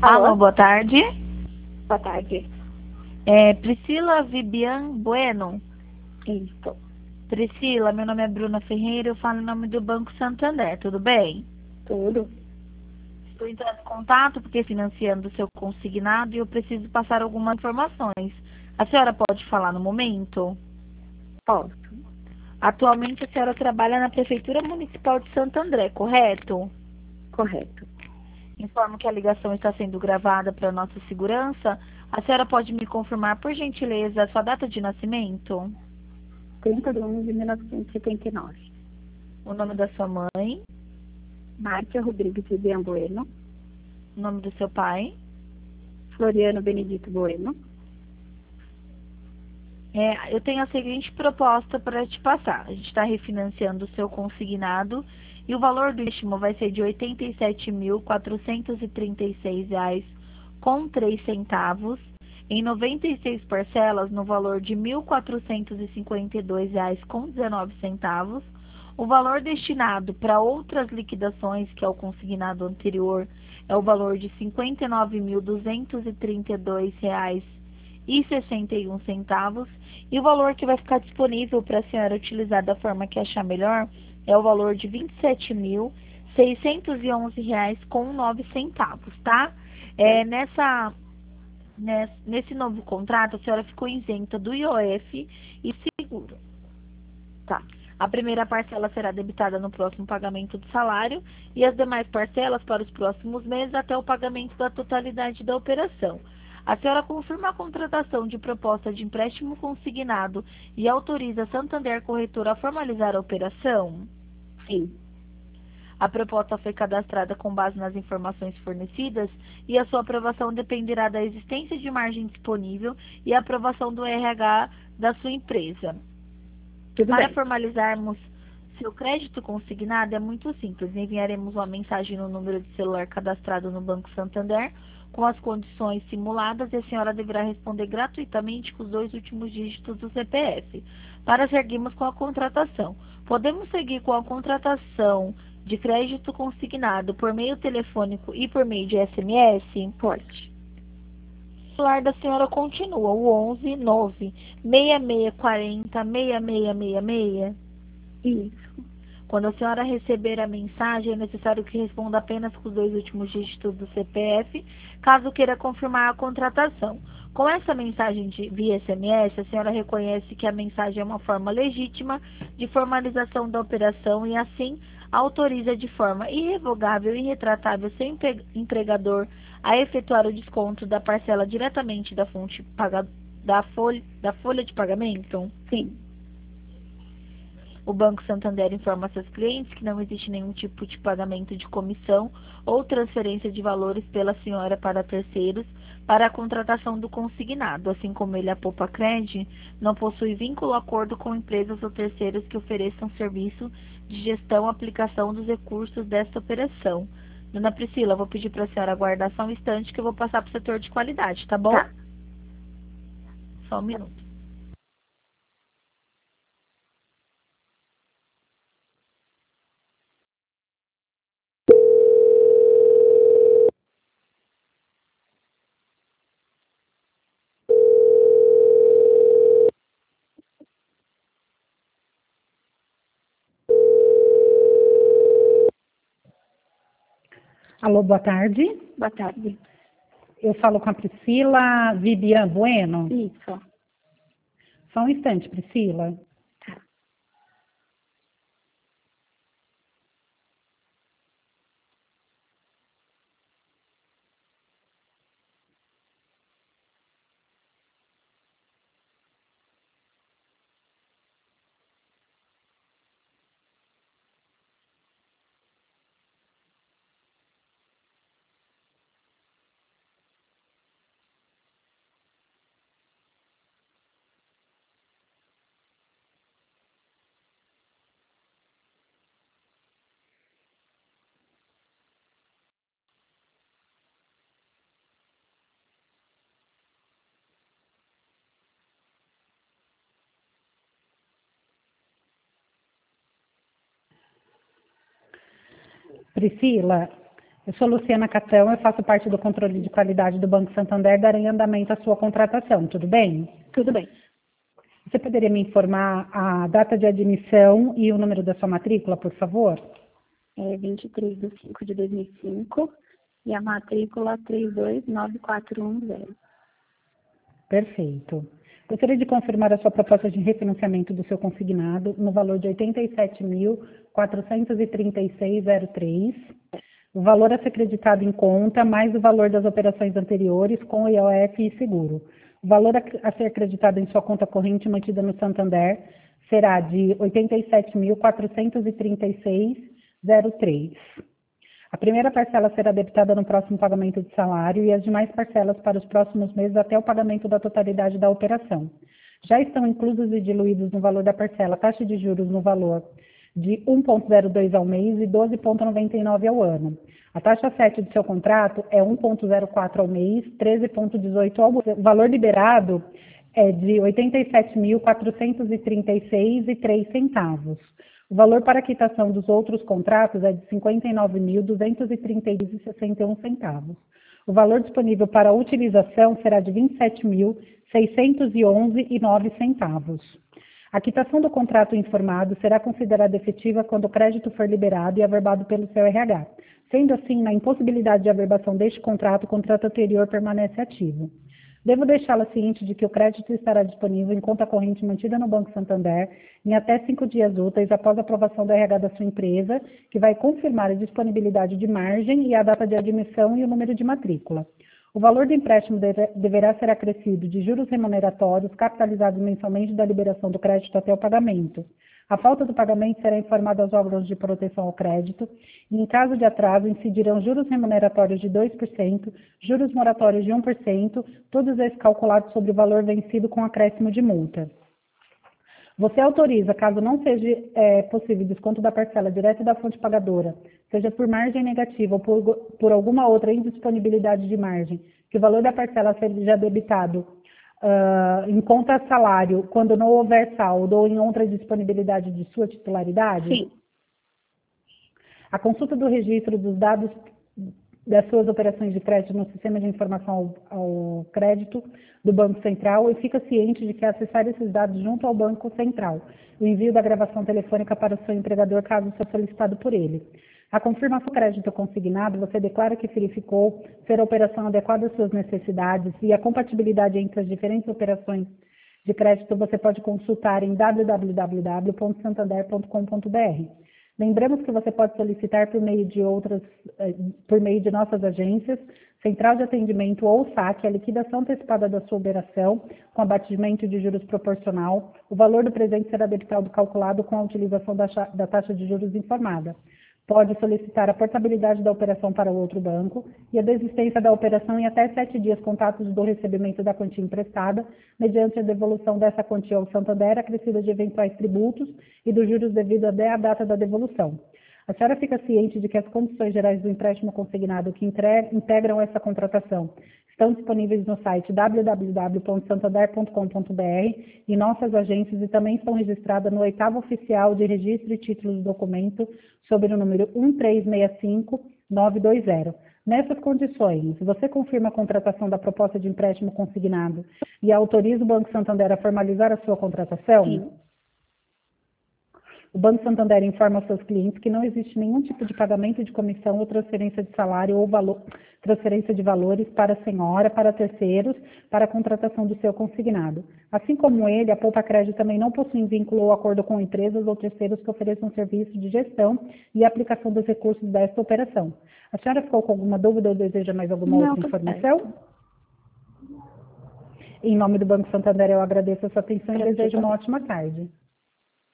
Alô, Alô? boa tarde. Boa tarde. Priscila Vibian Bueno. Isso. Priscila, meu nome é Bruna Ferreira, eu falo em nome do Banco Santander, tudo bem? Tudo? Estou entrando em contato porque financiando o seu consignado e eu preciso passar algumas informações. A senhora pode falar no momento? Posso. Atualmente a senhora trabalha na Prefeitura Municipal de Santo André, correto? Correto. Informo que a ligação está sendo gravada para nossa segurança. A senhora pode me confirmar, por gentileza, a sua data de nascimento? 30 de 1 de 1979. O nome da sua mãe? Márcia Rodrigues Vivian Bueno. O nome do seu pai? Floriano Benedito Bueno. Eu tenho a seguinte proposta para te passar. A gente está refinanciando o seu consignado e o valor do empréstimo vai ser de R$ 87.436 com 3 centavos em 96 parcelas no valor de R$ 1.452 com 19 centavos. O valor destinado para outras liquidações, que é o consignado anterior, é o valor de R$ 59.232,61 e o valor que vai ficar disponível para a senhora utilizar da forma que achar melhor é o valor de R$ 27.611 com 9 centavos, tá? Nesse novo contrato, a senhora ficou isenta do IOF e seguro. Tá. A primeira parcela será debitada no próximo pagamento do salário e as demais parcelas para os próximos meses até o pagamento da totalidade da operação. A senhora confirma a contratação de proposta de empréstimo consignado e autoriza a Santander Corretora a formalizar a operação? Sim. A proposta foi cadastrada com base nas informações fornecidas e a sua aprovação dependerá da existência de margem disponível e a aprovação do RH da sua empresa. Tudo Para bem. formalizarmos seu crédito consignado é muito simples. Enviaremos uma mensagem no número de celular cadastrado no Banco Santander com as condições simuladas e a senhora deverá responder gratuitamente com os 2 últimos dígitos do CPF. Para seguirmos com a contratação. Podemos seguir com a contratação de crédito consignado por meio telefônico e por meio de SMS? Pode. O celular da senhora continua o 11 9 6640 6666. Isso. Quando a senhora receber a mensagem, é necessário que responda apenas com os 2 últimos dígitos do CPF, caso queira confirmar a contratação. Com essa mensagem via SMS, a senhora reconhece que a mensagem é uma forma legítima de formalização da operação e, assim, autoriza de forma irrevogável e irretratável seu empregador a efetuar o desconto da parcela diretamente da fonte da folha de pagamento? Sim. O Banco Santander informa seus clientes que não existe nenhum tipo de pagamento de comissão ou transferência de valores pela senhora para terceiros para a contratação do consignado, assim como ele, a Poupa Cred, não possui vínculo ou acordo com empresas ou terceiros que ofereçam serviço de gestão ou aplicação dos recursos desta operação. Dona Priscila, vou pedir para a senhora aguardar só um instante que eu vou passar para o setor de qualidade, tá bom? Tá. Só um minuto. Alô, boa tarde. Boa tarde. Eu falo com a Priscila Vibian Bueno. Isso. Só um instante, Priscila. Tá. Priscila, Eu sou Luciana Catão, eu faço parte do controle de qualidade do Banco Santander, darei andamento à sua contratação, tudo bem? Tudo bem. Você poderia me informar a data de admissão e o número da sua matrícula, por favor? É 23/5/2005 e a matrícula 329410. Perfeito. Gostaria de confirmar a sua proposta de refinanciamento do seu consignado no valor de R$ 87.436,03. O valor a ser creditado em conta, mais o valor das operações anteriores com IOF e seguro. O valor a ser acreditado em sua conta corrente mantida no Santander será de R$ 87.436,03. A primeira parcela será debitada no próximo pagamento de salário e as demais parcelas para os próximos meses até o pagamento da totalidade da operação. Já estão inclusos e diluídos no valor da parcela taxa de juros no valor de 1,02 ao mês e 12,99 ao ano. A taxa 7 do seu contrato é 1,04 ao mês, 13,18 ao ano. O valor liberado é de R$ 87.436,03. O valor para quitação dos outros contratos é de R$ 59.232,61. O valor disponível para utilização será de R$ 27.611,09. A quitação do contrato informado será considerada efetiva quando o crédito for liberado e averbado pelo seu RH. Sendo assim, na impossibilidade de averbação deste contrato, o contrato anterior permanece ativo. Devo deixá-la ciente de que o crédito estará disponível em conta corrente mantida no Banco Santander em até 5 dias úteis após a aprovação do RH da sua empresa, que vai confirmar a disponibilidade de margem e a data de admissão e o número de matrícula. O valor do empréstimo deverá ser acrescido de juros remuneratórios capitalizados mensalmente da liberação do crédito até o pagamento. A falta do pagamento será informada aos órgãos de proteção ao crédito e, em caso de atraso, incidirão juros remuneratórios de 2%, juros moratórios de 1%, todos esses calculados sobre o valor vencido com acréscimo de multa. Você autoriza, caso não seja possível desconto da parcela direto da fonte pagadora, seja por margem negativa ou por alguma outra indisponibilidade de margem, que o valor da parcela seja debitado em conta salário quando não houver saldo ou em outra disponibilidade de sua titularidade? Sim. A consulta do registro dos dados das suas operações de crédito no sistema de informação ao crédito do Banco Central e fica ciente de que acessar esses dados junto ao Banco Central, o envio da gravação telefônica para o seu empregador caso seja solicitado por ele. A confirmação do crédito consignado, você declara que verificou ser a operação adequada às suas necessidades e a compatibilidade entre as diferentes operações de crédito você pode consultar em www.santander.com.br. Lembramos que você pode solicitar por meio de nossas agências, central de atendimento ou saque, a liquidação antecipada da sua operação, com abatimento de juros proporcional. O valor do presente será debitado calculado com a utilização da taxa de juros informada. Pode solicitar a portabilidade da operação para o outro banco e a desistência da operação em até 7 dias contatos do recebimento da quantia emprestada, mediante a devolução dessa quantia ao Santander, acrescida de eventuais tributos e dos juros devidos até a data da devolução. A senhora fica ciente de que as condições gerais do empréstimo consignado que integram essa contratação estão disponíveis no site www.santander.com.br e nossas agências e também estão registradas no 8º Oficial de Registro e Títulos do Documento sobre o número 1365920. Nessas condições, você confirma a contratação da proposta de empréstimo consignado e autoriza o Banco Santander a formalizar a sua contratação? Sim. O Banco Santander informa aos seus clientes que não existe nenhum tipo de pagamento de comissão ou transferência de salário ou transferência de valores para a senhora, para terceiros, para a contratação do seu consignado. Assim como ele, a Poupa Crédito também não possui vínculo ou acordo com empresas ou terceiros que ofereçam serviço de gestão e aplicação dos recursos desta operação. A senhora ficou com alguma dúvida ou deseja mais alguma outra informação? Em nome do Banco Santander, eu agradeço a sua atenção e desejo uma ótima tarde.